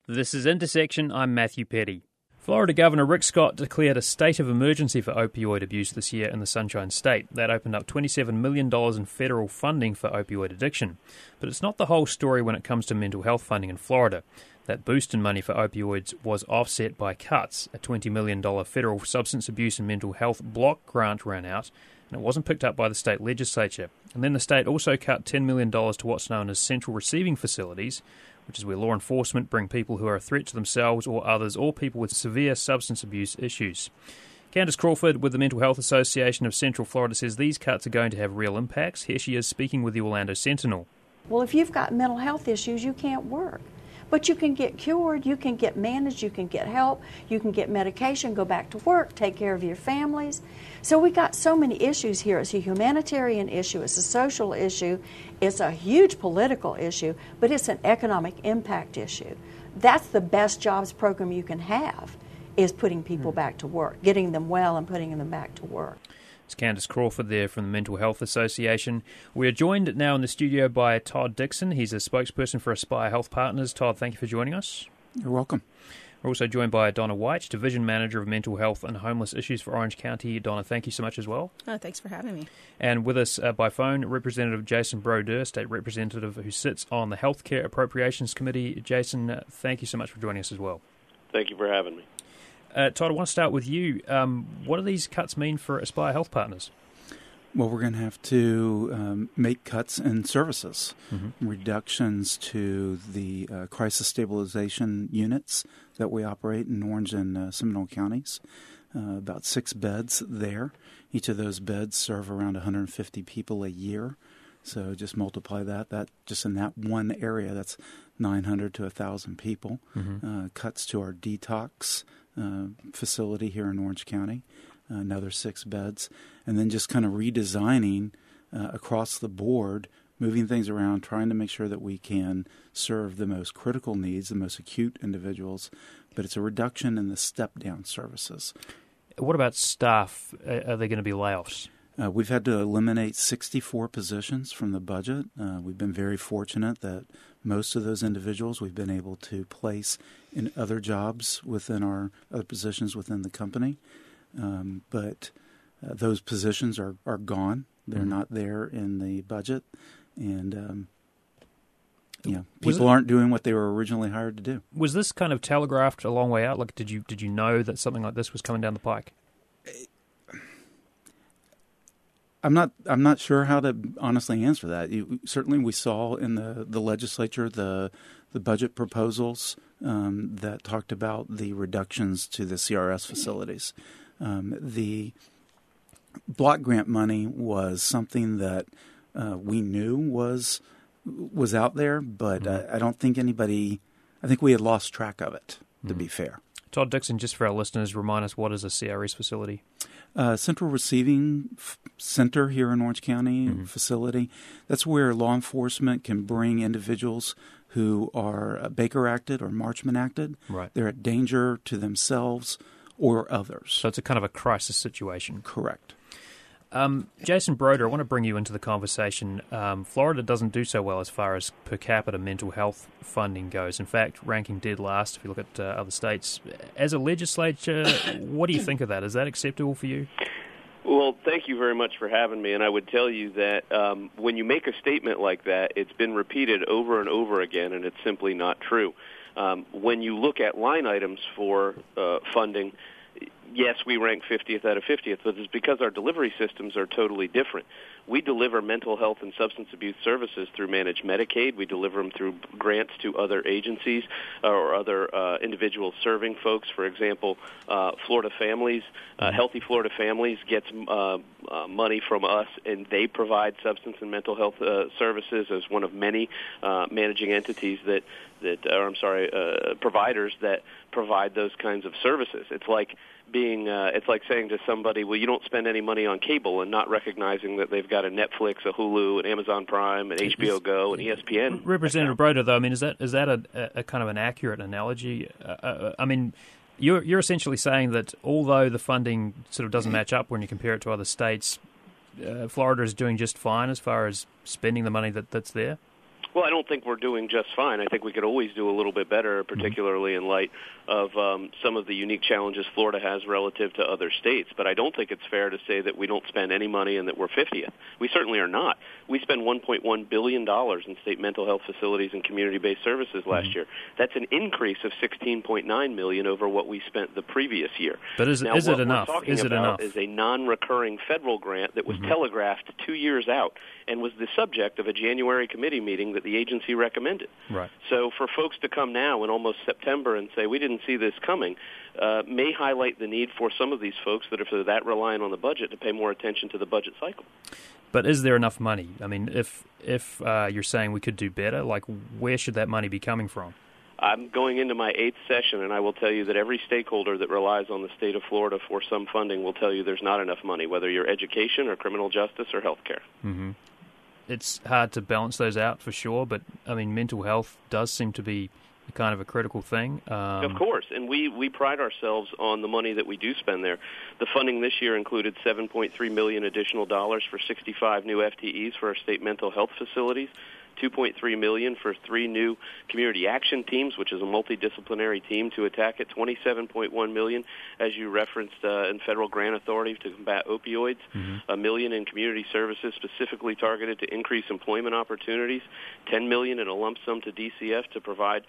This is Intersection. I'm Matthew Petty. Florida Governor Rick Scott declared a state of emergency for opioid abuse this year in the Sunshine State. That opened up $27 million in federal funding for opioid addiction. But it's not the whole story when it comes to mental health funding in Florida. That boost in money for opioids was offset by cuts. A $20 million federal substance abuse and mental health block grant ran out, and it wasn't picked up by the state legislature. And then the state also cut $10 million to what's known as central receiving facilities, which is where law enforcement bring people who are a threat to themselves or others, or people with severe substance abuse issues. Candace Crawford with the Mental Health Association of Central Florida says these cuts are going to have real impacts. Here she is speaking with the Orlando Sentinel. Well, if you've got mental health issues, you can't work. But you can get cured, you can get managed, you can get help, you can get medication, go back to work, take care of your families. So we got so many issues here. It's a humanitarian issue, it's a social issue, it's a huge political issue, but it's an economic impact issue. That's the best jobs program you can have, is putting people back to work, getting them well and putting them back to work. It's Candace Crawford there from the Mental Health Association. We're joined now in the studio by Todd Dixon. He's a spokesperson for Aspire Health Partners. Todd, thank you for joining us. You're welcome. We're also joined by Donna White, Division Manager of Mental Health and Homeless Issues for Orange County. Donna, thank you so much as well. Oh, thanks for having me. And with us by phone, Representative Jason Brodeur, State Representative who sits on the Healthcare Appropriations Committee. Jason, thank you so much for joining us as well. Thank you for having me. Todd, I want to start with you. What do these cuts mean for Aspire Health Partners? Well, we're going to have to make cuts in services, reductions to the crisis stabilization units that we operate in Orange and Seminole counties, about 6 beds there. Each of those beds serve around 150 people a year. So just multiply that just in that one area, that's 900 to 1,000 people. Cuts to our detox facility here in Orange County, another 6 beds, and then just kind of redesigning across the board, moving things around, trying to make sure that we can serve the most critical needs, the most acute individuals, but it's a reduction in the step-down services. What about staff? Are there going to be layoffs? We've had to eliminate 64 positions from the budget. We've been very fortunate that most of those individuals we've been able to place in other jobs within our other positions within the company. But those positions are gone. They're not there in the budget. And, people aren't doing what they were originally hired to do. Was this kind of telegraphed a long way out? Like, did you know that something like this was coming down the pike? I'm not sure how to honestly answer that. Certainly, we saw in the legislature the budget proposals that talked about the reductions to the CRS facilities. The block grant money was something that we knew was out there, but I don't think anybody. I think we had lost track of it. To be fair. Todd Dixon, just for our listeners, remind us, what is a CRS facility? Central Receiving Center here in Orange County facility. That's where law enforcement can bring individuals who are Baker acted or Marchman acted. Right. They're at danger to themselves or others. So it's a kind of a crisis situation. Correct. Jason Brodeur, I want to bring you into the conversation. Florida doesn't do so well as far as per capita mental health funding goes. In fact, ranking dead last if you look at other states. As a legislature, what do you think of that? Is that acceptable for you? Well, thank you very much for having me. And I would tell you that when you make a statement like that, it's been repeated over and over again, and it's simply not true. When you look at line items for funding, yes, we rank 50th out of 50th, but it's because our delivery systems are totally different. We deliver mental health and substance abuse services through managed Medicaid. We deliver them through grants to other agencies or other individuals serving folks. For example, Florida Families, Healthy Florida Families gets money from us, and they provide substance and mental health services as one of many managing entities providers that provide those kinds of services. It's like saying to somebody, well, you don't spend any money on cable, and not recognizing that they've got a Netflix, a Hulu, an Amazon Prime, an HBO Go, an ESPN. Representative Brodeur, though, I mean, is that a kind of an accurate analogy? I mean, you're essentially saying that although the funding sort of doesn't match up when you compare it to other states, Florida is doing just fine as far as spending the money that's there? Well, I don't think we're doing just fine. I think we could always do a little bit better, particularly in light of some of the unique challenges Florida has relative to other states. But I don't think it's fair to say that we don't spend any money and that we're 50th. We certainly are not. We spend $1.1 billion in state mental health facilities and community-based services last year. That's an increase of $16.9 million over what we spent the previous year. But is it enough? What we're talking about is a non-recurring federal grant that was telegraphed 2 years out and was the subject of a January committee meeting that the agency recommended. Right. So for folks to come now in almost September and say we didn't see this coming may highlight the need for some of these folks that are that reliant on the budget to pay more attention to the budget cycle. But is there enough money? I mean, if you're saying we could do better, like where should that money be coming from? I'm going into my 8th session, and I will tell you that every stakeholder that relies on the state of Florida for some funding will tell you there's not enough money, whether you're education or criminal justice or health care. Mm-hmm. It's hard to balance those out for sure, but, I mean, mental health does seem to be kind of a critical thing. Of course, and we pride ourselves on the money that we do spend there. The funding this year included $7.3 million additional dollars for 65 new FTEs for our state mental health facilities, $2.3 million for 3 new community action teams, which is a multidisciplinary team to attack it, $27.1 million, as you referenced, in federal grant authority to combat opioids, $1 million in community services specifically targeted to increase employment opportunities, $10 million in a lump sum to DCF to provide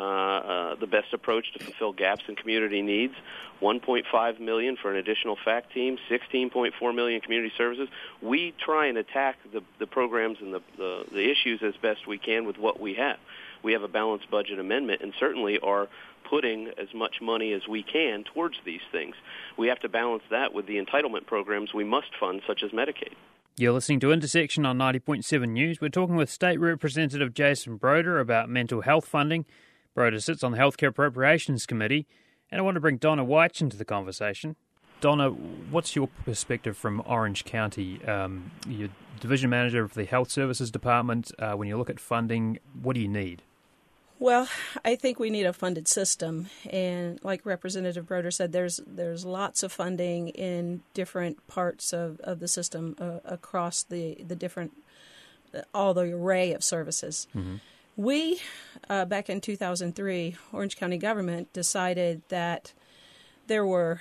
the best approach to fulfill gaps in community needs, $1.5 million for an additional FACT team, $16.4 million in community services. We try and attack the programs and the issues as best we can with what we have. We have a balanced budget amendment and certainly are putting as much money as we can towards these things. We have to balance that with the entitlement programs we must fund, such as Medicaid. You're listening to Intersection on 90.7 News. We're talking with State Representative Jason Broder about mental health funding. Broder sits on the Healthcare Appropriations Committee, and I want to bring Donna Weich into the conversation. Donna, what's your perspective from Orange County? You're Division Manager of the Health Services Department. When you look at funding, what do you need? Well, I think we need a funded system, and like Representative Broder said, there's lots of funding in different parts of the system across the different, all the array of services. Mm-hmm. We, back in 2003, Orange County government decided that there were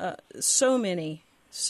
so many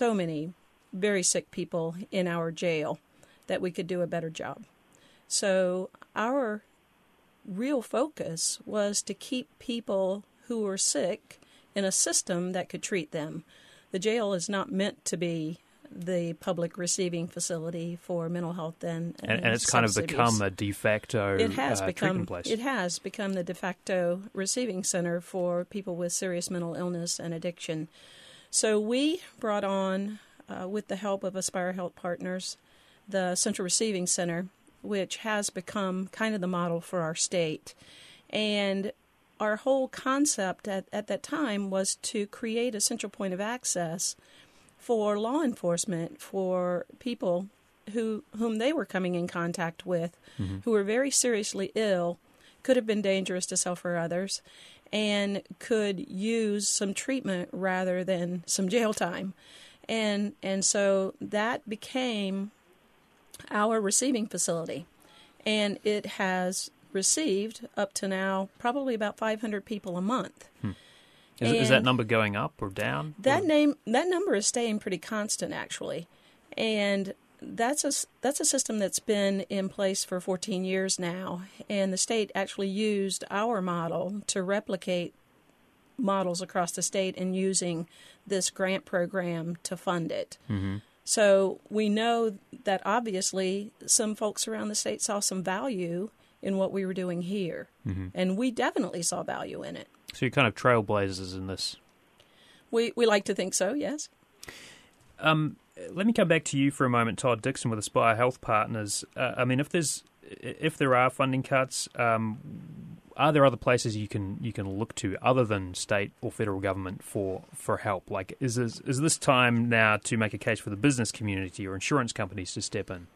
very sick people in our jail that we could do a better job. So our real focus was to keep people who were sick in a system that could treat them. The jail is not meant to be the public receiving facility for mental health and it's kind of become a de facto treatment place. It has become the de facto receiving center for people with serious mental illness and addiction. So we brought on, with the help of Aspire Health Partners, the Central Receiving Center, which has become kind of the model for our state. And our whole concept at that time was to create a central point of access for law enforcement, for people whom they were coming in contact with, who were very seriously ill, could have been dangerous to self or others, and could use some treatment rather than some jail time. And so that became our receiving facility. And it has received, up to now, probably about 500 people a month. Is that number going up or down? That number is staying pretty constant, actually. And that's a system that's been in place for 14 years now. And the state actually used our model to replicate models across the state and using this grant program to fund it. Mm-hmm. So we know that obviously some folks around the state saw some value in what we were doing here. Mm-hmm. And we definitely saw value in it. So you're kind of trailblazers in this. We like to think so, yes. Let me come back to you for a moment, Todd Dixon with Aspire Health Partners. I mean, if there are funding cuts, are there other places you can look to other than state or federal government for help? Like, is this time now to make a case for the business community or insurance companies to step in?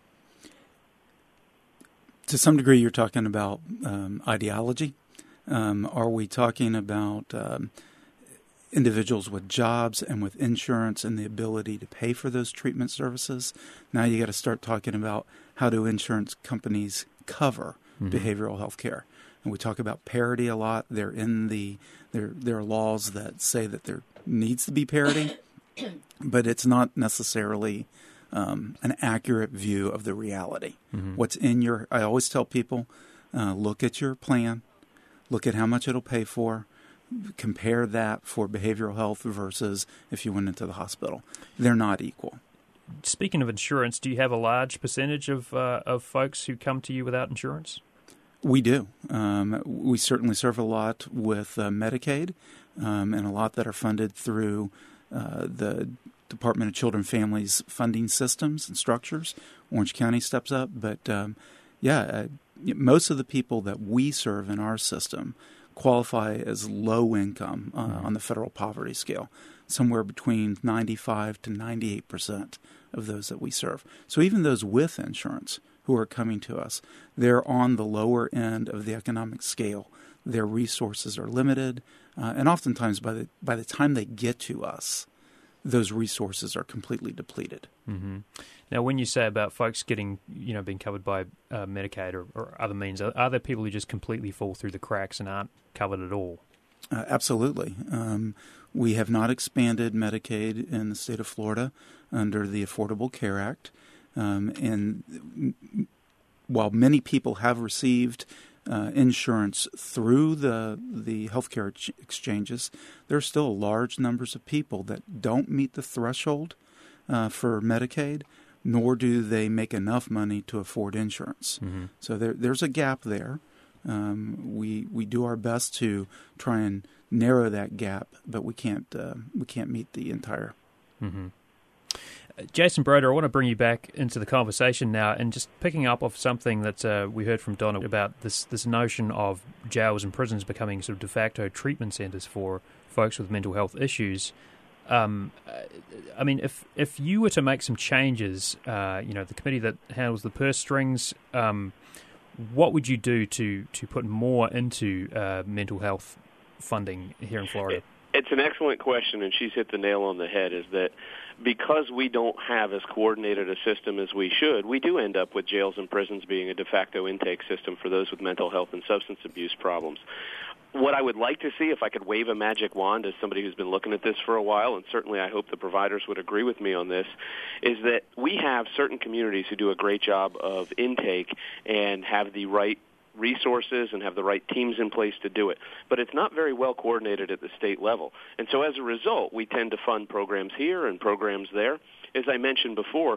To some degree, you're talking about ideology. Are we talking about individuals with jobs and with insurance and the ability to pay for those treatment services? Now you got to start talking about how do insurance companies cover behavioral health care. And we talk about parity a lot. There are laws that say that there needs to be parity, but it's not necessarily an accurate view of the reality. What's in I always tell people, look at your plan, look at how much it'll pay for, compare that for behavioral health versus if you went into the hospital. They're not equal. Speaking of insurance, do you have a large percentage of folks who come to you without insurance? We do. We certainly serve a lot with Medicaid, and a lot that are funded through the Department of Children and Families funding systems and structures. Orange County steps up. But, most of the people that we serve in our system qualify as low income on the federal poverty scale, somewhere between 95 to 98% of those that we serve. So even those with insurance who are coming to us, they're on the lower end of the economic scale. Their resources are limited, and oftentimes by the time they get to us, those resources are completely depleted. Now, when you say about folks being covered by Medicaid or other means, are there people who just completely fall through the cracks and aren't covered at all? Absolutely. We have not expanded Medicaid in the state of Florida under the Affordable Care Act. And while many people have received insurance through the healthcare exchanges, there are still large numbers of people that don't meet the threshold for Medicaid, nor do they make enough money to afford insurance. So there's a gap there. We do our best to try and narrow that gap, but we can't meet the entire. Jason Broder, I want to bring you back into the conversation now, and just picking up off something that we heard from Donna about this notion of jails and prisons becoming sort of de facto treatment centers for folks with mental health issues. I mean, if you were to make some changes, the committee that handles the purse strings, what would you do to put more into mental health funding here in Florida? It's an excellent question, and she's hit the nail on the head, is that because we don't have as coordinated a system as we should, we do end up with jails and prisons being a de facto intake system for those with mental health and substance abuse problems. What I would like to see, if I could wave a magic wand as somebody who's been looking at this for a while, and certainly I hope the providers would agree with me on this, is that we have certain communities who do a great job of intake and have the right resources and have the right teams in place to do it. But it's not very well coordinated at the state level. And so as a result, we tend to fund programs here and programs there. As I mentioned before,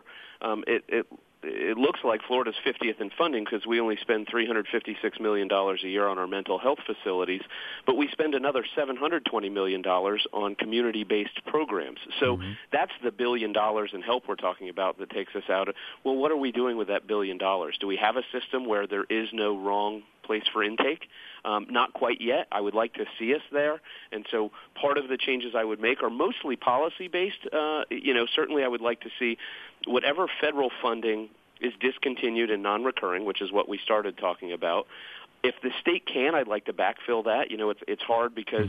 it looks like Florida's 50th in funding because we only spend $356 million a year on our mental health facilities, but we spend another $720 million on community-based programs. So that's the $1 billion in help we're talking about that takes us out. Well, what are we doing with that $1 billion? Do we have a system where there is no wrong place for intake? Not quite yet. I would like to see us there. And so part of the changes I would make are mostly policy-based. Certainly I would like to see whatever federal funding is discontinued and non-recurring, which is what we started talking about. If the state can, I'd like to backfill that. It's hard because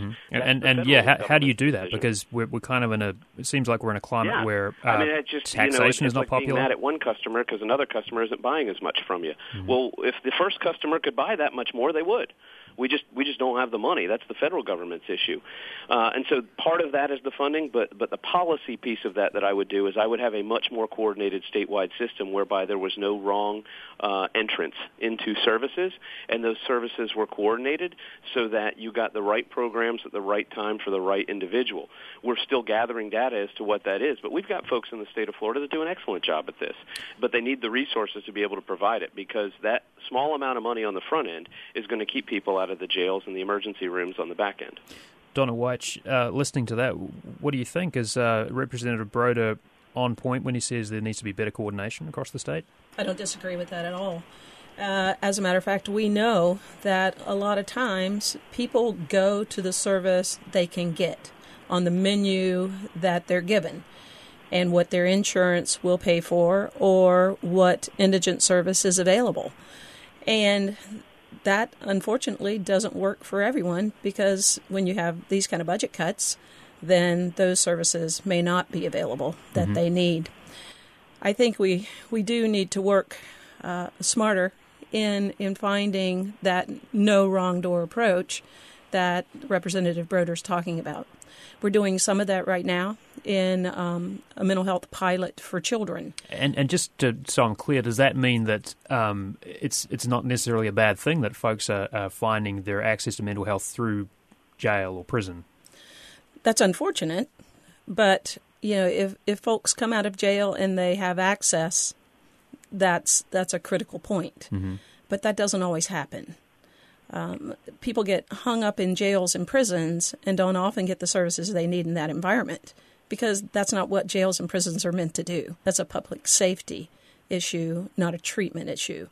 how do you do that? Because we're kind of it seems like we're in a climate where taxation is not like popular. Being mad at one customer because another customer isn't buying as much from you. Well, if the first customer could buy that much more, they would. We just don't have the money. That's the federal government's issue. And so part of that is the funding, but the policy piece of that I would do is I would have a much more coordinated statewide system whereby there was no wrong entrance into services, and those services were coordinated so that you got the right programs at the right time for the right individual. We're still gathering data as to what that is, but we've got folks in the state of Florida that do an excellent job at this. But they need the resources to be able to provide it because that small amount of money on the front end is going to keep people out of the jails and the emergency rooms on the back end. Donna White, listening to that, what do you think? Is Representative Broder on point when he says there needs to be better coordination across the state? I don't disagree with that at all. As a matter of fact, we know that a lot of times people go to the service they can get on the menu that they're given and what their insurance will pay for or what indigent service is available. And that, unfortunately, doesn't work for everyone because when you have these kind of budget cuts, then those services may not be available that they need. I think we do need to work smarter in finding that no wrong door approach that Representative Broder's talking about. We're doing some of that right now in a mental health pilot for children. And just so I'm clear, does that mean that it's not necessarily a bad thing that folks are finding their access to mental health through jail or prison? That's unfortunate, but if folks come out of jail and they have access, that's a critical point. Mm-hmm. But that doesn't always happen. People get hung up in jails and prisons and don't often get the services they need in that environment because that's not what jails and prisons are meant to do. That's a public safety issue, not a treatment issue.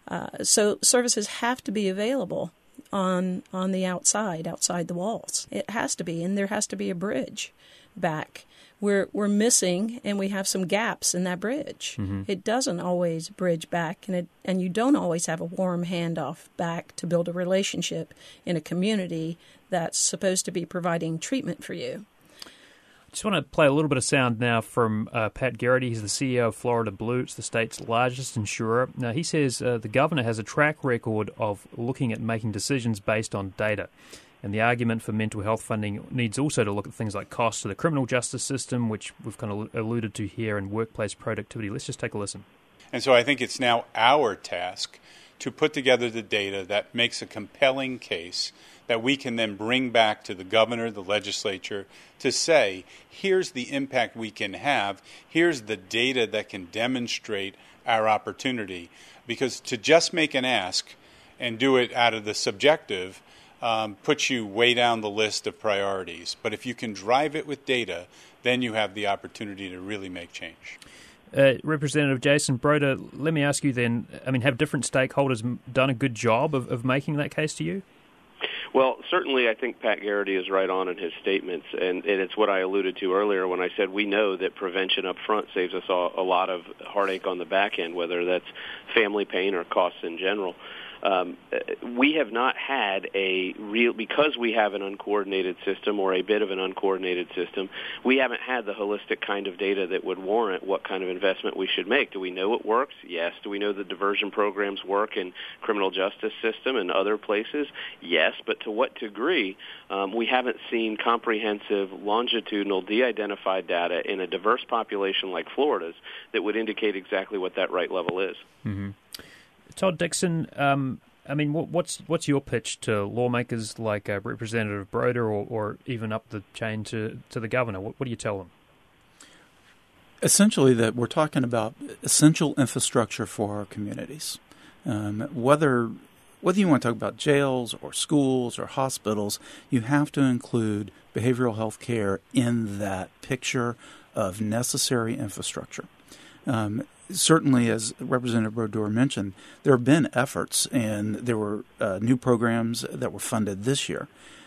So services have to be available on the outside the walls. It has to be, and there has to be a bridge back. We're missing, and we have some gaps in that bridge. Mm-hmm. It doesn't always bridge back, and you don't always have a warm handoff back to build a relationship in a community that's supposed to be providing treatment for you. Just want to play a little bit of sound now from Pat Garrity. He's the CEO of Florida Blue. It's the state's largest insurer. Now, he says the governor has a track record of looking at making decisions based on data. And the argument for mental health funding needs also to look at things like costs to the criminal justice system, which we've kind of alluded to here, and workplace productivity. Let's just take a listen. And so I think it's now our task to put together the data that makes a compelling case that we can then bring back to the governor, the legislature, to say, here's the impact we can have, here's the data that can demonstrate our opportunity. Because to just make an ask and do it out of the subjective puts you way down the list of priorities. But if you can drive it with data, then you have the opportunity to really make change. Representative Jason Broder, let me ask you then, have different stakeholders done a good job of making that case to you? Well, certainly I think Pat Garrity is right on in his statements, and it's what I alluded to earlier when I said we know that prevention up front saves us a lot of heartache on the back end, whether that's family pain or costs in general. We have not had because we have an uncoordinated system or a bit of an uncoordinated system, we haven't had the holistic kind of data that would warrant what kind of investment we should make. Do we know it works? Yes. Do we know the diversion programs work in criminal justice system and other places? Yes. But to what degree? We haven't seen comprehensive, longitudinal, de-identified data in a diverse population like Florida's that would indicate exactly what that right level is. Mm-hmm. Todd Dixon, what's your pitch to lawmakers like Representative Broder or even up the chain to the governor? What do you tell them? Essentially that we're talking about essential infrastructure for our communities. Whether you want to talk about jails or schools or hospitals, you have to include behavioral health care in that picture of necessary infrastructure. Certainly, as Representative Broder mentioned, there have been efforts, and there were new programs that were funded this year.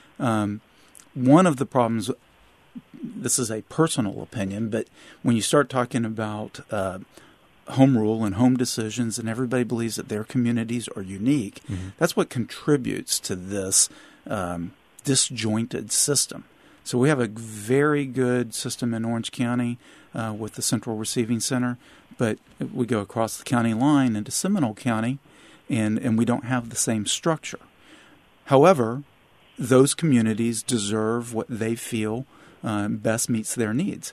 One of the problems, this is a personal opinion, but when you start talking about home rule and home decisions, and everybody believes that their communities are unique, mm-hmm. That's what contributes to this disjointed system. So we have a very good system in Orange County with the Central Receiving Center, but we go across the county line into Seminole County, and we don't have the same structure. However, those communities deserve what they feel best meets their needs.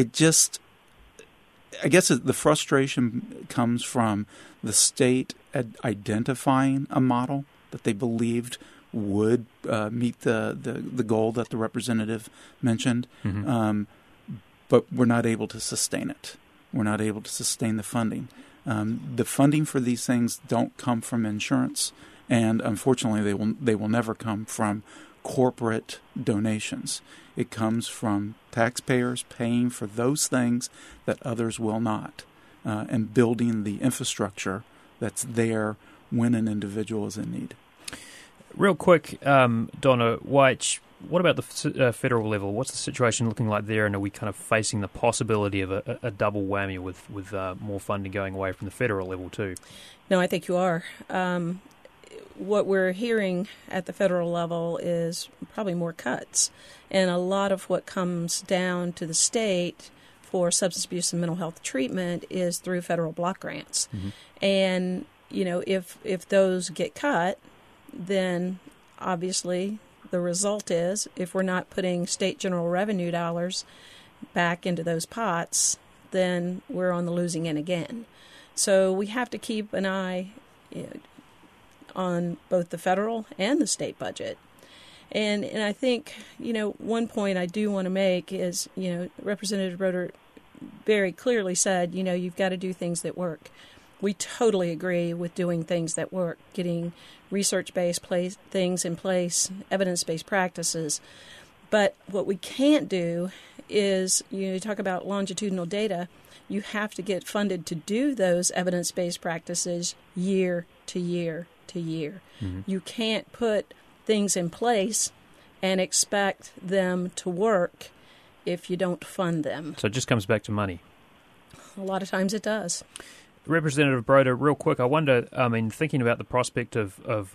I guess the frustration comes from the state identifying a model that they believed would meet the goal that the representative mentioned, mm-hmm. But we're not able to sustain it. We're not able to sustain the funding. The funding for these things don't come from insurance, and unfortunately, they will never come from corporate donations. It comes from taxpayers paying for those things that others will not, and building the infrastructure that's there when an individual is in need. Real quick, Donna White, what about the federal level? What's the situation looking like there, and are we kind of facing the possibility of a double whammy with more funding going away from the federal level too? No, I think you are. What we're hearing at the federal level is probably more cuts, and a lot of what comes down to the state for substance abuse and mental health treatment is through federal block grants. Mm-hmm. And if those get cut, then obviously the result is, if we're not putting state general revenue dollars back into those pots, then we're on the losing end again. So we have to keep an eye on both the federal and the state budget. And I think, one point I do want to make is, Representative Broder very clearly said, you've got to do things that work. We totally agree with doing things that work, getting research-based things in place, evidence-based practices. But what we can't do is, you talk about longitudinal data, you have to get funded to do those evidence-based practices year to year to year. Mm-hmm. You can't put things in place and expect them to work if you don't fund them. So it just comes back to money. A lot of times it does. Representative Broder, real quick, I wonder, thinking about the prospect of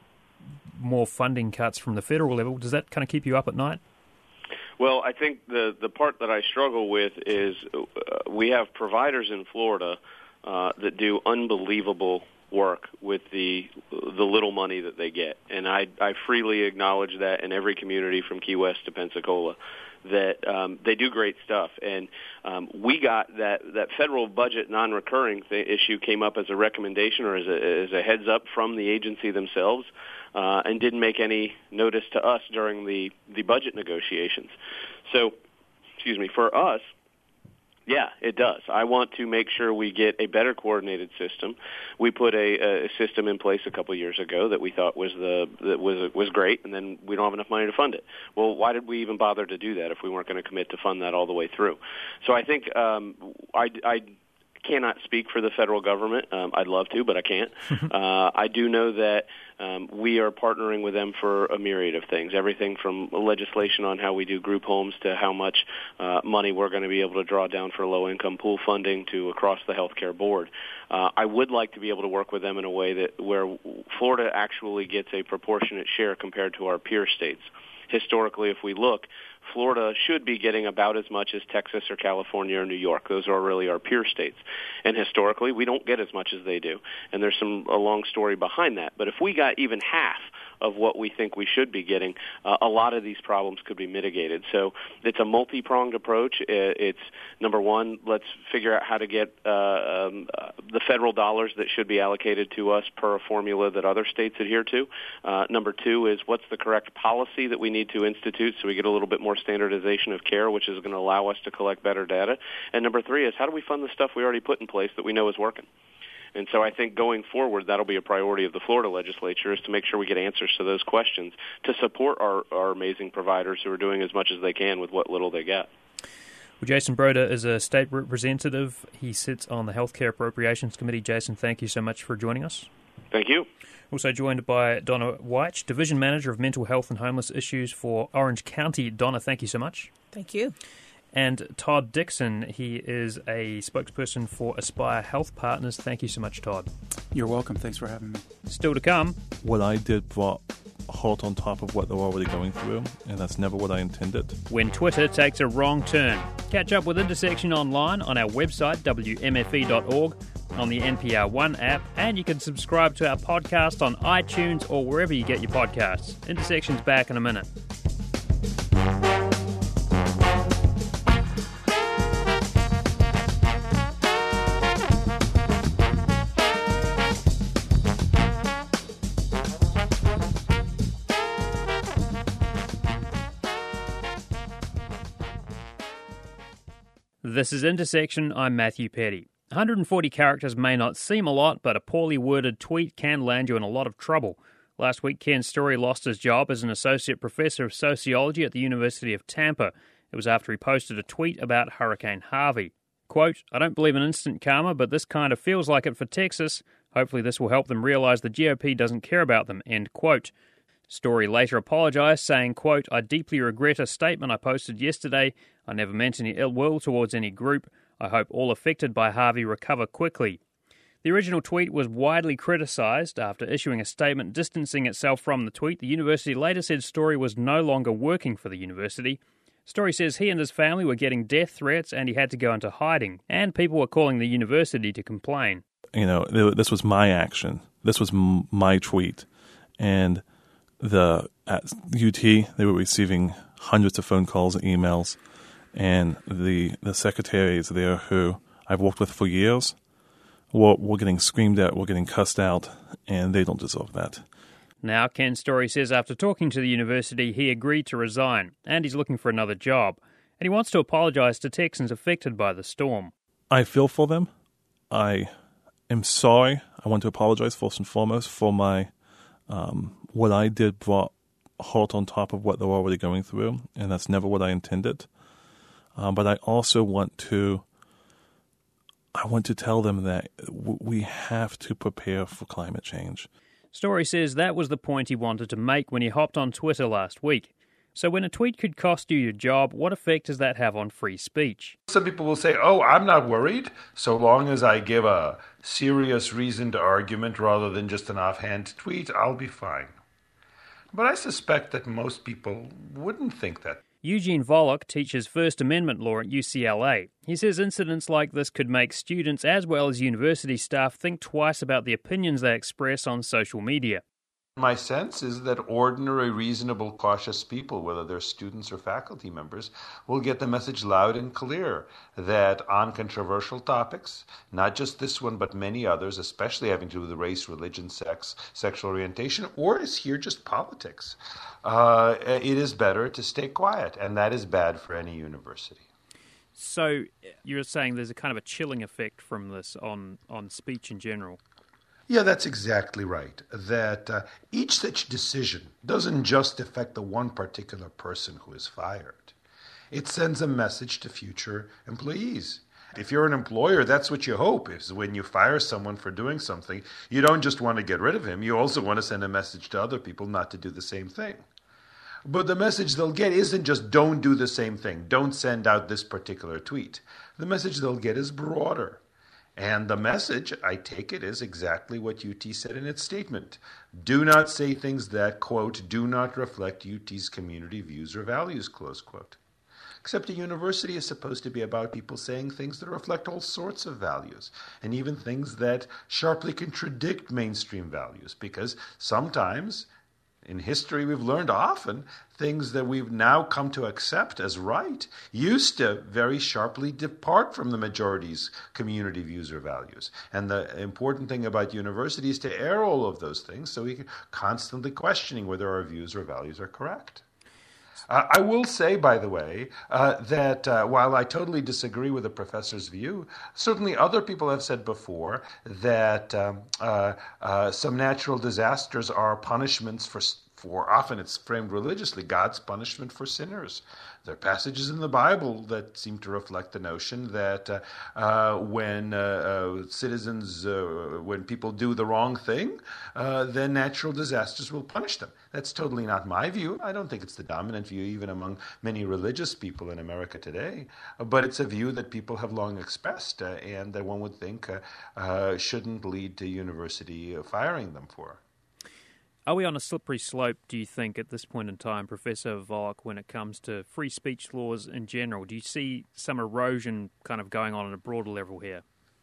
more funding cuts from the federal level, does that kind of keep you up at night? Well, I think the part that I struggle with is we have providers in Florida that do unbelievable work with the little money that they get. And I freely acknowledge that in every community from Key West to Pensacola, that they do great stuff. And we got that federal budget non-recurring issue came up as a recommendation or as a heads up from the agency themselves, and didn't make any notice to us during the budget negotiations. So, for us, yeah, it does. I want to make sure we get a better coordinated system. We put a system in place a couple of years ago that we thought was great, and then we don't have enough money to fund it. Well, why did we even bother to do that if we weren't going to commit to fund that all the way through? So I think I cannot speak for the federal government. I'd love to, but I can't. I do know that we are partnering with them for a myriad of things, everything from legislation on how we do group homes to how much money we're going to be able to draw down for low-income pool funding to across the healthcare board. I would like to be able to work with them in a way where Florida actually gets a proportionate share compared to our peer states. Historically, if we look, Florida should be getting about as much as Texas or California or New York. Those are really our peer states. And historically, we don't get as much as they do. And there's a long story behind that. But if we got even half of what we think we should be getting, a lot of these problems could be mitigated. So it's a multi-pronged approach. It's, number one, let's figure out how to get the federal dollars that should be allocated to us per a formula that other states adhere to. Number two is what's the correct policy that we need to institute so we get a little bit more standardization of care, which is going to allow us to collect better data. And number three is how do we fund the stuff we already put in place that we know is working? And so I think going forward, that'll be a priority of the Florida legislature is to make sure we get answers to those questions to support our amazing providers who are doing as much as they can with what little they get. Well, Jason Broder is a state representative. He sits on the Healthcare Appropriations Committee. Jason, thank you so much for joining us. Thank you. Also joined by Donna Weich, Division Manager of Mental Health and Homeless Issues for Orange County. Donna, thank you so much. Thank you. And Todd Dixon, he is a spokesperson for Aspire Health Partners. Thank you so much, Todd. You're welcome. Thanks for having me. Still to come. What I did brought halt on top of what they're already going through, and that's never what I intended. When Twitter takes a wrong turn. Catch up with Intersection online on our website, wmfe.org, on the NPR One app, and you can subscribe to our podcast on iTunes or wherever you get your podcasts. Intersection's back in a minute. This is Intersection. I'm Matthew Petty. 140 characters may not seem a lot, but a poorly worded tweet can land you in a lot of trouble. Last week, Ken Story lost his job as an associate professor of sociology at the University of Tampa. It was after he posted a tweet about Hurricane Harvey. Quote, "I don't believe in instant karma, but this kind of feels like it for Texas. Hopefully this will help them realize the GOP doesn't care about them." End quote. Story later apologized, saying, quote, "I deeply regret a statement I posted yesterday. I never meant any ill will towards any group. I hope all affected by Harvey recover quickly." The original tweet was widely criticized. After issuing a statement distancing itself from the tweet, the university later said Story was no longer working for the university. Story says he and his family were getting death threats and he had to go into hiding, and people were calling the university to complain. this was my action. This was my tweet. And at UT, they were receiving hundreds of phone calls and emails. And the secretaries there who I've worked with for years, we're getting screamed at, we're getting cussed out, and they don't deserve that. Now, Ken Story says after talking to the university, he agreed to resign, and he's looking for another job. And he wants to apologise to Texans affected by the storm. I feel for them. I am sorry. I want to apologise first and foremost for my what I did brought hurt on top of what they're already going through, and that's never what I intended. But I also want to tell them that we have to prepare for climate change. Story says that was the point he wanted to make when he hopped on Twitter last week. So when a tweet could cost you your job, what effect does that have on free speech? Some people will say, I'm not worried, so long as I give a serious reasoned argument rather than just an offhand tweet, I'll be fine. But I suspect that most people wouldn't think that. Eugene Volokh teaches First Amendment law at UCLA. He says incidents like this could make students as well as university staff think twice about the opinions they express on social media. My sense is that ordinary, reasonable, cautious people, whether they're students or faculty members, will get the message loud and clear that on controversial topics, not just this one, but many others, especially having to do with race, religion, sex, sexual orientation, or is here just politics, it is better to stay quiet, and that is bad for any university. So you're saying there's a kind of a chilling effect from this on speech in general? Yeah, that's exactly right. That each such decision doesn't just affect the one particular person who is fired. It sends a message to future employees. If you're an employer, that's what you hope, is when you fire someone for doing something, you don't just want to get rid of him, you also want to send a message to other people not to do the same thing. But the message they'll get isn't just don't do the same thing, don't send out this particular tweet. The message they'll get is broader. And the message, I take it, is exactly what UT said in its statement. Do not say things that, quote, do not reflect UT's community views or values, close quote. Except a university is supposed to be about people saying things that reflect all sorts of values, and even things that sharply contradict mainstream values, because sometimes in history, we've learned often things that we've now come to accept as right used to very sharply depart from the majority's community views or values. And the important thing about university is to air all of those things so we can constantly questioning whether our views or values are correct. I will say, by the way, that while I totally disagree with the professor's view, certainly other people have said before that some natural disasters are punishments for often it's framed religiously, God's punishment for sinners. There are passages in the Bible that seem to reflect the notion that when people do the wrong thing, then natural disasters will punish them. That's totally not my view. I don't think it's the dominant view even among many religious people in America today, but it's a view that people have long expressed and that one would think shouldn't lead to university firing them for. Are we on a slippery slope, do you think, at this point in time, Professor Volokh, when it comes to free speech laws in general? Do you see some erosion kind of going on a broader level here?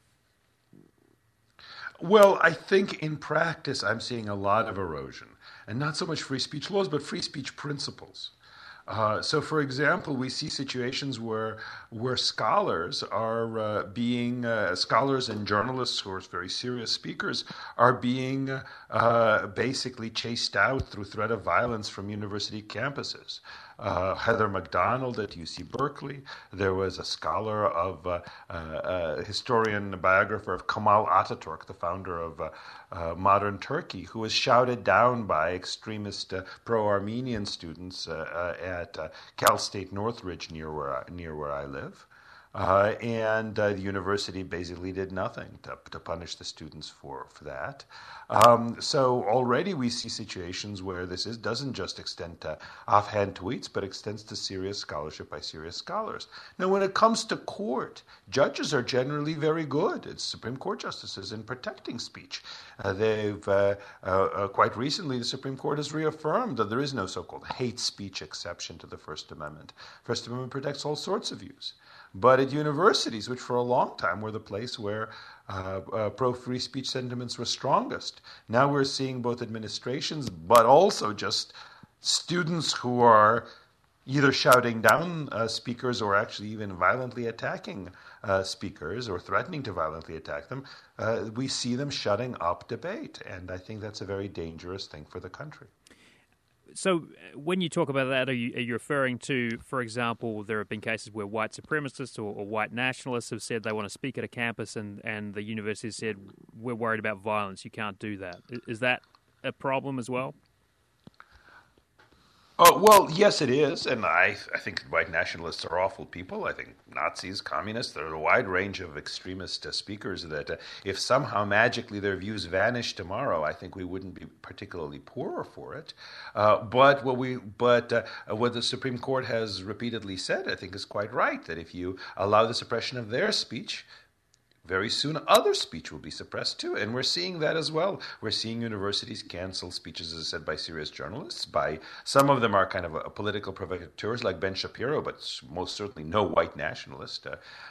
Well, I think in practice I'm seeing a lot of erosion, and not so much free speech laws, but free speech principles. So, for example, we see situations where scholars are scholars and journalists who are very serious speakers are being basically chased out through threat of violence from university campuses. Heather McDonald at UC Berkeley. There was a scholar historian and biographer of Kemal Ataturk, the founder of modern Turkey, who was shouted down by extremist pro-Armenian students at Cal State Northridge near where I live. And the university basically did nothing to punish the students for that. So already we see situations where this doesn't just extend to offhand tweets, but extends to serious scholarship by serious scholars. Now, when it comes to court, judges are generally very good. It's Supreme Court justices in protecting speech. Quite recently, the Supreme Court has reaffirmed that there is no so-called hate speech exception to the First Amendment. First Amendment protects all sorts of views. But co-ed universities, which for a long time were the place where pro-free speech sentiments were strongest. Now we're seeing both administrations, but also just students who are either shouting down speakers or actually even violently attacking speakers or threatening to violently attack them. We see them shutting up debate, and I think that's a very dangerous thing for the country. So when you talk about that, are you referring to, for example, there have been cases where white supremacists or white nationalists have said they want to speak at a campus and the university has said, we're worried about violence, you can't do that. Is that a problem as well? Well, yes, it is, and I think white nationalists are awful people. I think Nazis, communists, there are a wide range of extremist speakers that if somehow magically their views vanish tomorrow, I think we wouldn't be particularly poorer for it. But what the Supreme Court has repeatedly said, I think, is quite right, that if you allow the suppression of their speech, very soon other speech will be suppressed too. And we're seeing that as well. We're seeing universities cancel speeches, as I said, by serious journalists. Some of them are kind of political provocateurs like Ben Shapiro, but most certainly no white nationalist.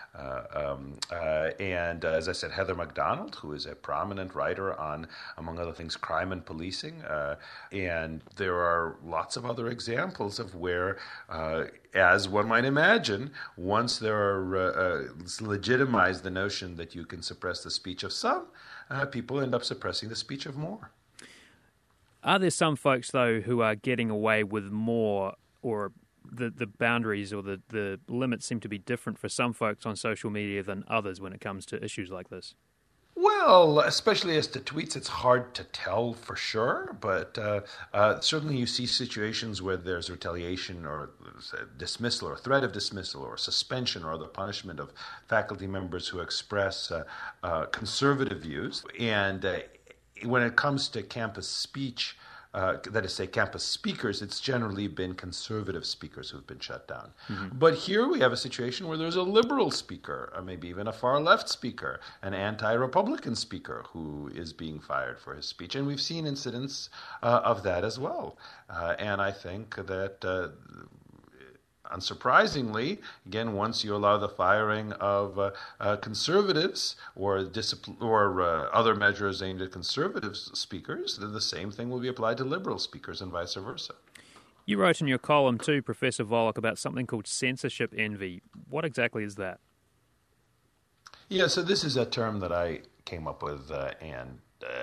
And as I said, Heather McDonald, who is a prominent writer on, among other things, crime and policing. And there are lots of other examples of where, as one might imagine, once there are legitimized the notion that you can suppress the speech of some, people end up suppressing the speech of more. Are there some folks, though, who are getting away with more, or the boundaries or the limits seem to be different for some folks on social media than others when it comes to issues like this? Well, especially as to tweets, it's hard to tell for sure, but certainly you see situations where there's retaliation or dismissal or threat of dismissal or suspension or other punishment of faculty members who express conservative views. And when it comes to campus speech, that is, say, campus speakers, it's generally been conservative speakers who've been shut down. Mm-hmm. But here we have a situation where there's a liberal speaker, or maybe even a far-left speaker, an anti-Republican speaker who is being fired for his speech. And we've seen incidents of that as well. And I think that unsurprisingly, again, once you allow the firing of conservatives or other measures aimed at conservative speakers, then the same thing will be applied to liberal speakers and vice versa. You wrote in your column too, Professor Volokh, about something called censorship envy. What exactly is that? Yeah, so this is a term that I came up with, and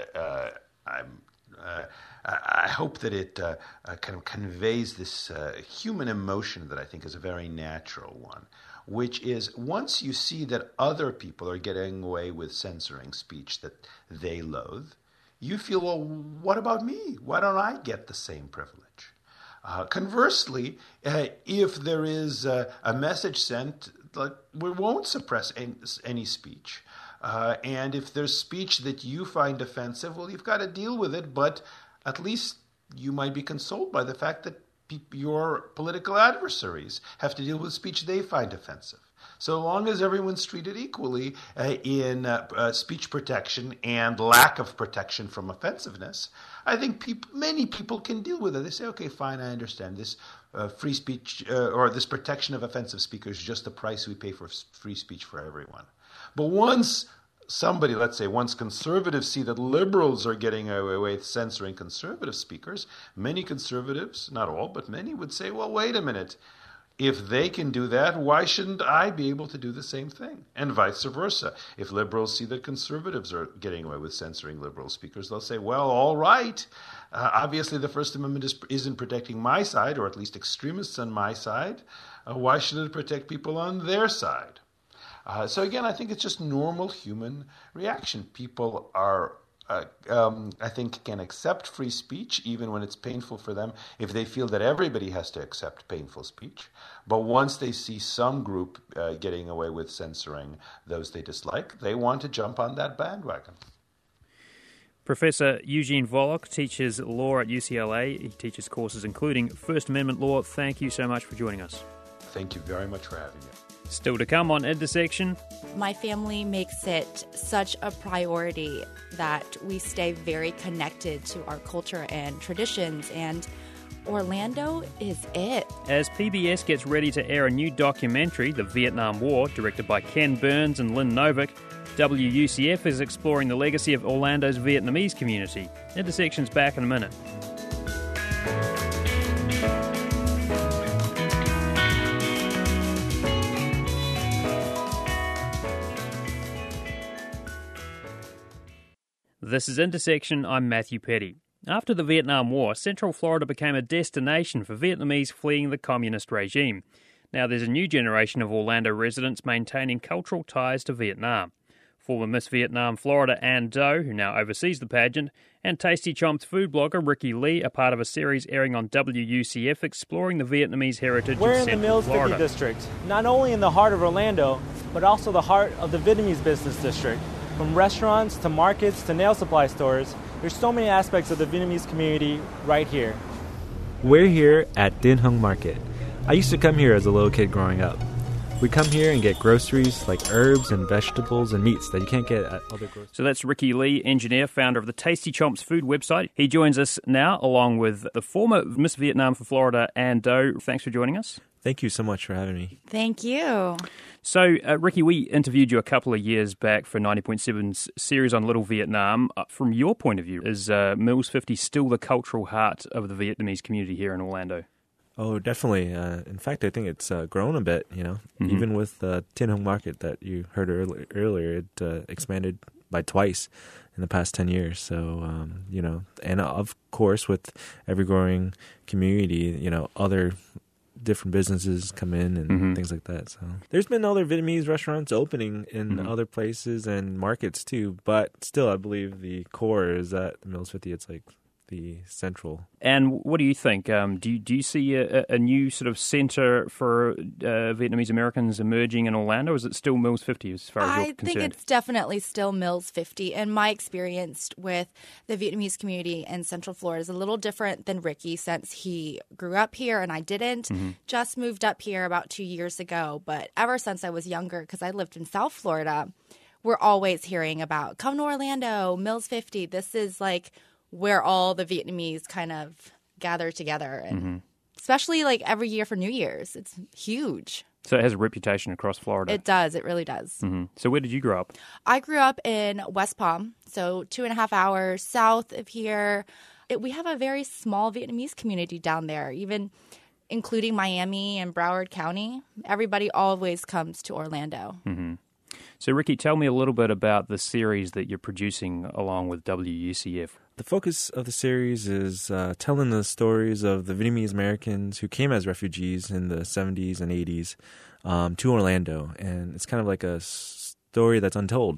I hope that it kind of conveys this human emotion that I think is a very natural one, which is once you see that other people are getting away with censoring speech that they loathe, you feel, well, what about me? Why don't I get the same privilege? Conversely, if there is a message sent, like, we won't suppress any speech. And if there's speech that you find offensive, well, you've got to deal with it, but at least you might be consoled by the fact that your political adversaries have to deal with speech they find offensive. So long as everyone's treated equally in speech protection and lack of protection from offensiveness, I think many people can deal with it. They say, okay, fine, I understand this free speech or this protection of offensive speakers is just the price we pay for free speech for everyone. But once conservatives see that liberals are getting away with censoring conservative speakers, many conservatives, not all, but many would say, well, wait a minute. If they can do that, why shouldn't I be able to do the same thing? And vice versa. If liberals see that conservatives are getting away with censoring liberal speakers, they'll say, well, all right. Obviously, the First Amendment isn't protecting my side, or at least extremists on my side. Why should it protect people on their side? So again, I think it's just normal human reaction. People are, I think, can accept free speech even when it's painful for them if they feel that everybody has to accept painful speech. But once they see some group getting away with censoring those they dislike, they want to jump on that bandwagon. Professor Eugene Volokh teaches law at UCLA. He teaches courses including First Amendment law. Thank you so much for joining us. Thank you very much for having me. Still to come on Intersection. My family makes it such a priority that we stay very connected to our culture and traditions, and Orlando is it. As PBS gets ready to air a new documentary, The Vietnam War, directed by Ken Burns and Lynn Novick, WUCF is exploring the legacy of Orlando's Vietnamese community. Intersection's back in a minute. This is Intersection. I'm Matthew Petty. After the Vietnam War, Central Florida became a destination for Vietnamese fleeing the communist regime. Now there's a new generation of Orlando residents maintaining cultural ties to Vietnam. Former Miss Vietnam Florida Ann Doe, who now oversees the pageant, and Tasty Chomp's food blogger Ricky Lee are part of a series airing on WUCF exploring the Vietnamese heritage We're of in the Central Mills Florida. 50 district, not only in the heart of Orlando, but also the heart of the Vietnamese business district. From restaurants to markets to nail supply stores, there's so many aspects of the Vietnamese community right here. We're here at Dinh Hung Market. I used to come here as a little kid growing up. We come here and get groceries like herbs and vegetables and meats that you can't get at other groceries. So that's Ricky Lee, engineer, founder of the Tasty Chomps food website. He joins us now along with the former Miss Vietnam for Florida, Ann Doe. Thanks for joining us. Thank you so much for having me. Thank you. So, Ricky, we interviewed you a couple of years back for 90.7's series on Little Vietnam. From your point of view, is Mills 50 still the cultural heart of the Vietnamese community here in Orlando? Oh, definitely. In fact, I think it's grown a bit, Even with the Dinh Hung Market that you heard earlier, it expanded by twice in the past 10 years. So, and of course, with every growing community, other different businesses come in and things like that. So there's been other Vietnamese restaurants opening in other places and markets too, but still I believe the core is at the Mills 50. It's like the central. And what do you think? Do you see a new sort of centre for Vietnamese Americans emerging in Orlando? Or is it still Mills 50 as far as you're concerned? I think it's definitely still Mills 50. And my experience with the Vietnamese community in Central Florida is a little different than Ricky since he grew up here and I didn't. Just moved up here about 2 years ago. But ever since I was younger, because I lived in South Florida, we're always hearing about, come to Orlando, Mills 50. This is like where all the Vietnamese kind of gather together, and especially like every year for New Year's. It's huge. So it has a reputation across Florida. It does. It really does. So where did you grow up? I grew up in West Palm, so 2.5 hours south of here. We have a very small Vietnamese community down there, even including Miami and Broward County. Everybody always comes to Orlando. So, Ricky, tell me a little bit about the series that you're producing along with WUCF. The focus of the series is telling the stories of the Vietnamese Americans who came as refugees in the 70s and 80s to Orlando. And it's kind of like a story that's untold,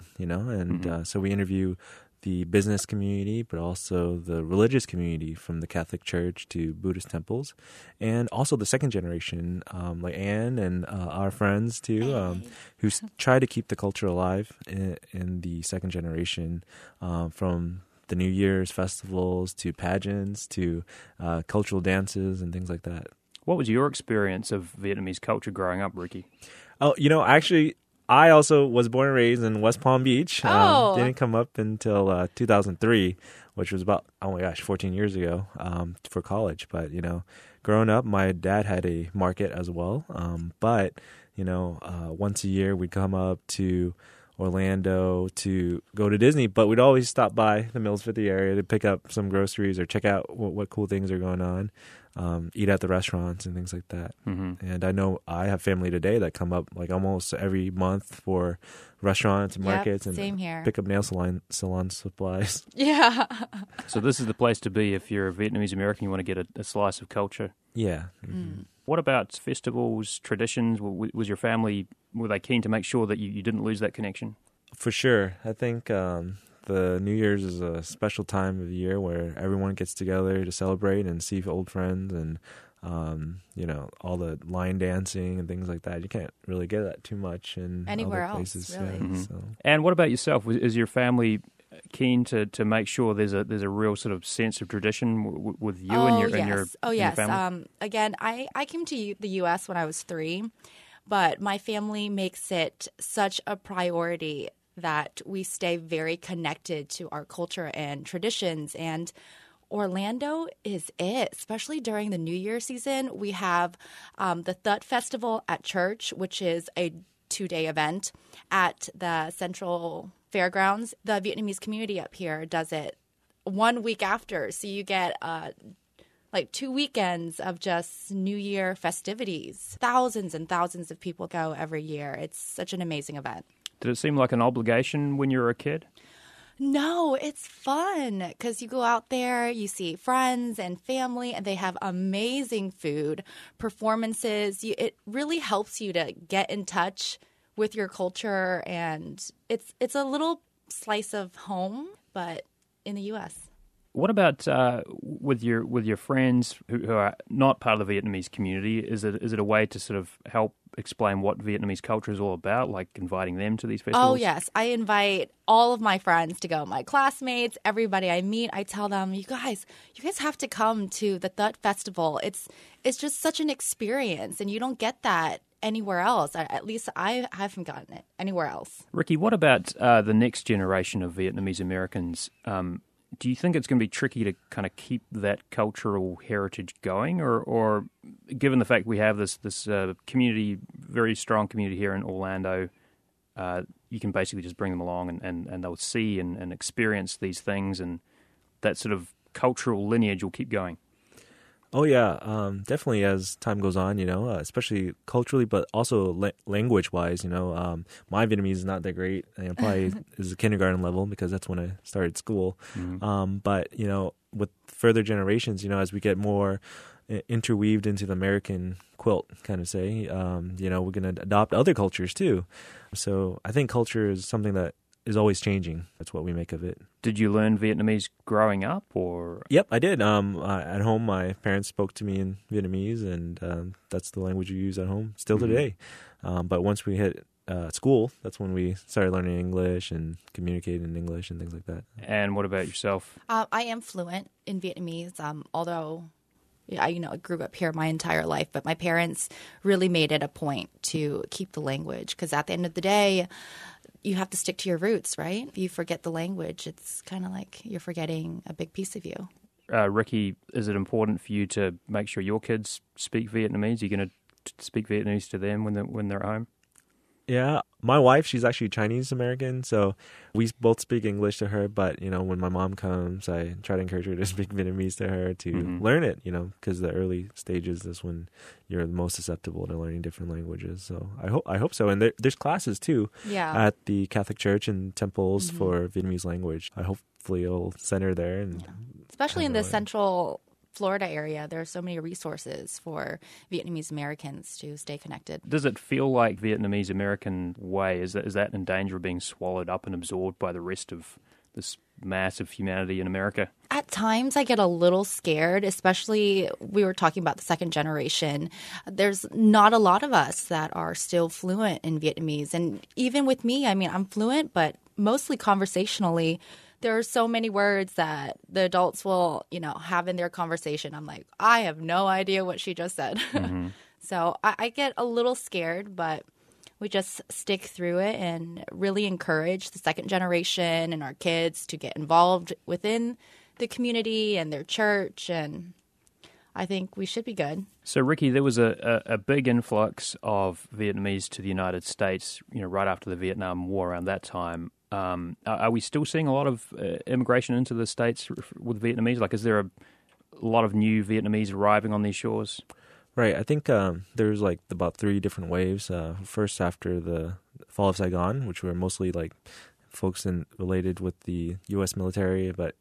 And so we interview the business community, but also the religious community from the Catholic Church to Buddhist temples, and also the second generation, like Anne and our friends too, who try to keep the culture alive in the second generation, from the New Year's festivals to pageants to cultural dances and things like that. What was your experience of Vietnamese culture growing up, Ricky? Oh, actually, I also was born and raised in West Palm Beach. Didn't come up until 2003, which was about, 14 years ago, for college. But, growing up, my dad had a market as well. But, once a year we'd come up to Orlando to go to Disney, but we'd always stop by the Mills 50 area to pick up some groceries or check out what cool things are going on, eat at the restaurants and things like that. And I know I have family today that come up like almost every month for restaurants and markets and same here. Pick up nail salon supplies. Yeah. So this is the place to be if you're a Vietnamese American, you want to get a slice of culture. Yeah. What about festivals, traditions? Was your family, were they keen to make sure that you didn't lose that connection? For sure. I think the New Year's is a special time of year where everyone gets together to celebrate and see old friends and, all the line dancing and things like that. You can't really get that too much in anywhere other places. else, really. Yeah, so. And what about yourself? Is your family keen to make sure there's a real sort of sense of tradition with you and your family? Again, I came to the U.S. when I was 3, but my family makes it such a priority that we stay very connected to our culture and traditions. And Orlando is it, especially during the New Year season. We have the Thut Festival at church, which is a 2-day event at the Central Fairgrounds. The Vietnamese community up here does it 1 week after. So you get like 2 weekends of just New Year festivities. Thousands and thousands of people go every year. It's such an amazing event. Did it seem like an obligation when you were a kid? No, it's fun because you go out there, you see friends and family, and they have amazing food, performances. It really helps you to get in touch with your culture, and it's a little slice of home, but in the U.S. What about with your friends who are not part of the Vietnamese community? Is it a way to sort of help explain what Vietnamese culture is all about, like inviting them to these festivals? Oh, yes. I invite all of my friends to go, my classmates, everybody I meet. I tell them, you guys have to come to the Thut Festival. It's just such an experience, and you don't get that anywhere else. At least I haven't gotten it anywhere else. Ricky, what about the next generation of Vietnamese Americans? Do you think it's going to be tricky to kind of keep that cultural heritage going, or given the fact we have this community, very strong community here in Orlando, you can basically just bring them along and they'll see and experience these things, and that sort of cultural lineage will keep going? Oh, yeah, definitely as time goes on, especially culturally, but also language-wise, my Vietnamese is not that great. Probably is a kindergarten level because that's when I started school. Mm-hmm. But, with further generations, as we get more interweaved into the American quilt, kind of say, we're going to adopt other cultures too. So I think culture is something that is always changing. That's what we make of it. Did you learn Vietnamese growing up, or? Yep, I did. At home, my parents spoke to me in Vietnamese, and that's the language we use at home still today. But once we hit school, that's when we started learning English and communicating in English and things like that. And what about yourself? I am fluent in Vietnamese, although I grew up here my entire life, but my parents really made it a point to keep the language, because at the end of the day, you have to stick to your roots, right? If you forget the language, it's kind of like you're forgetting a big piece of you. Ricky, is it important for you to make sure your kids speak Vietnamese? Are you going to speak Vietnamese to them when they're at home? Yeah, my wife, she's actually Chinese American, so we both speak English to her. But when my mom comes, I try to encourage her to speak Vietnamese to her to learn it. Because the early stages is when you're the most susceptible to learning different languages. So I hope so. And there's classes too at the Catholic Church and temples for Vietnamese language. I hopefully it'll center there, and especially in the Central Florida area, there are so many resources for Vietnamese Americans to stay connected. Does it feel like Vietnamese American way, is that in danger of being swallowed up and absorbed by the rest of this mass of humanity in America? At times I get a little scared, especially we were talking about the second generation. There's not a lot of us that are still fluent in Vietnamese. And even with me, I'm fluent, but mostly conversationally. There are so many words that the adults will, have in their conversation. I'm like, I have no idea what she just said. Mm-hmm. So I get a little scared, but we just stick through it and really encourage the second generation and our kids to get involved within the community and their church, and I think we should be good. So, Ricky, there was a big influx of Vietnamese to the United States, right after the Vietnam War around that time. Are we still seeing a lot of immigration into the States with Vietnamese? Like, is there a lot of new Vietnamese arriving on these shores? Right. I think there's about 3 different waves. First, after the fall of Saigon, which were mostly folks related with the U.S. military, but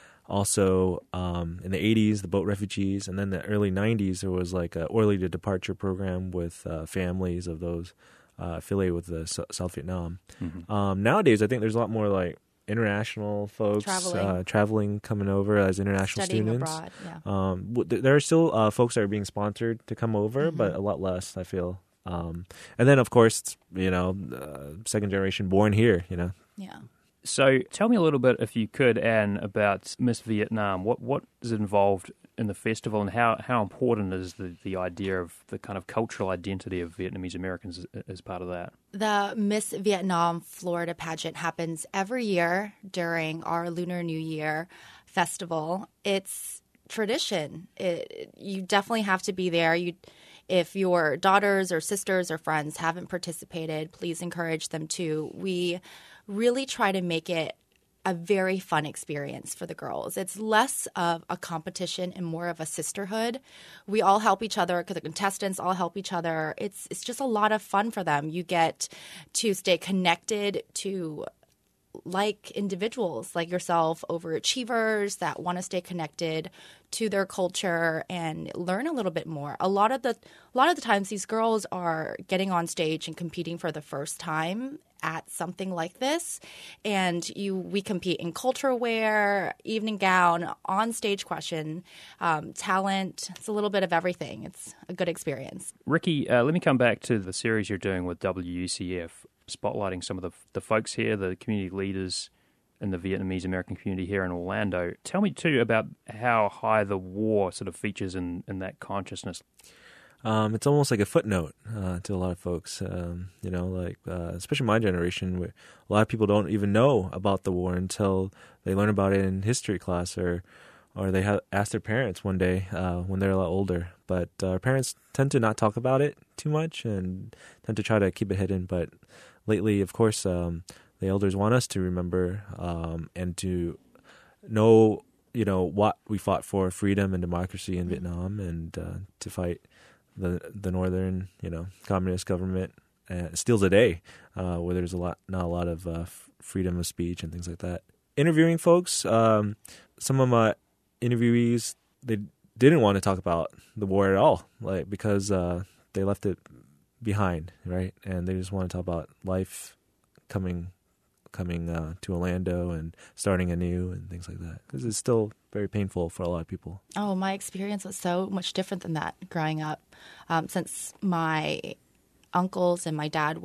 also in the 80s, the boat refugees, and then the early 90s, there was a early to departure program with families of those affiliated with the South Vietnam. Mm-hmm. Nowadays, I think there's a lot more international folks traveling, coming over as international studying students. Abroad, there are still folks that are being sponsored to come over, but a lot less, I feel. And then, of course, second generation born here. Yeah. So tell me a little bit, if you could, Anne, about Miss Vietnam. What is involved in the festival, and how important is the idea of the kind of cultural identity of Vietnamese Americans as part of that? The Miss Vietnam Florida pageant happens every year during our Lunar New Year. festival. It's tradition. You definitely have to be there. If your daughters or sisters or friends haven't participated, please encourage them to. We really try to make it a very fun experience for the girls. It's less of a competition and more of a sisterhood. We all help each other because the contestants all help each other. It's just a lot of fun for them. You get to stay connected to like individuals like yourself, overachievers that want to stay connected to their culture and learn a little bit more. A lot of the times these girls are getting on stage and competing for the first time at something like this, and we compete in culture wear, evening gown, on stage question, talent. It's a little bit of everything. It's a good experience. Ricky, let me come back to the series you're doing with WUCF, spotlighting some of the folks here, the community leaders in the Vietnamese American community here in Orlando. Tell me too about how high the war sort of features in that consciousness. It's almost like a footnote to a lot of folks, especially my generation, where a lot of people don't even know about the war until they learn about it in history class or they ask their parents one day when they're a lot older. But our parents tend to not talk about it too much and tend to try to keep it hidden. But lately, of course, the elders want us to remember and to know, what we fought for, freedom and democracy in Vietnam, and to fight the northern, communist government still today, where there's not a lot of freedom of speech and things like that. Interviewing folks, some of my interviewees, they didn't want to talk about the war at all, because they left it behind, right? And they just want to talk about life coming to Orlando and starting anew and things like that, because it's still very painful for a lot of people. Oh, my experience was so much different than that growing up. Since my uncles and my dad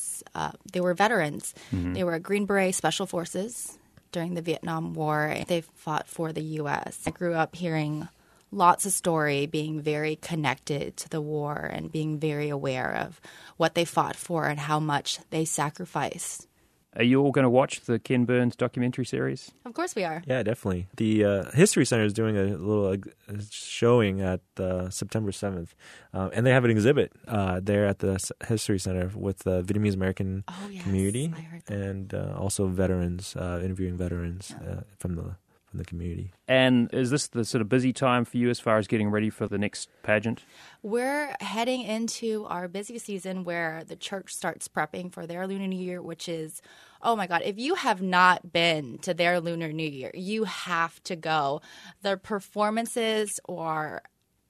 they were veterans. Mm-hmm. They were Green Beret Special Forces during the Vietnam War. They fought for the U.S. I grew up hearing lots of story, being very connected to the war and being very aware of what they fought for and how much they sacrificed. Are you all going to watch the Ken Burns documentary series? Of course we are. Yeah, definitely. The History Center is doing a little showing at September 7th, and they have an exhibit there at the History Center with the Vietnamese American community, and also veterans, interviewing veterans from the community. And is this the sort of busy time for you as far as getting ready for the next pageant? We're heading into our busy season where the church starts prepping for their Lunar New Year, which is, oh my God, if you have not been to their Lunar New Year, you have to go. The performances are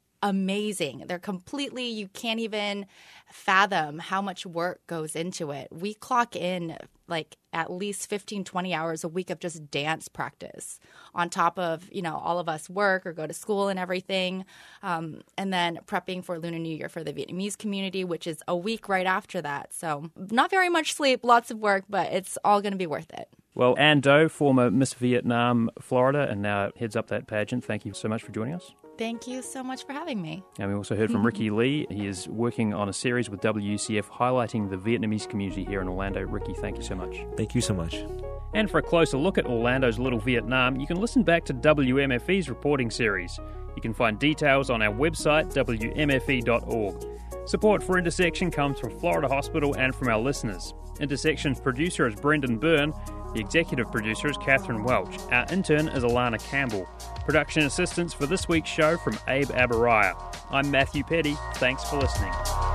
amazing. They're completely, you can't even fathom how much work goes into it. We clock in at least 15, 20 hours a week of just dance practice on top of, all of us work or go to school and everything. And then prepping for Lunar New Year for the Vietnamese community, which is a week right after that. So not very much sleep, lots of work, but it's all going to be worth it. Well, Ann Do, former Miss Vietnam, Florida, and now heads up that pageant. Thank you so much for joining us. Thank you so much for having me. And we also heard from Ricky Lee. He is working on a series with WCF highlighting the Vietnamese community here in Orlando. Ricky, thank you so much. Thank you so much. And for a closer look at Orlando's Little Vietnam, you can listen back to WMFE's reporting series. You can find details on our website, wmfe.org. Support for Intersection comes from Florida Hospital and from our listeners. Intersection's producer is Brendan Byrne. The executive producer is Catherine Welch. Our intern is Alana Campbell. Production assistance for this week's show from Abe Abaraya. I'm Matthew Petty. Thanks for listening.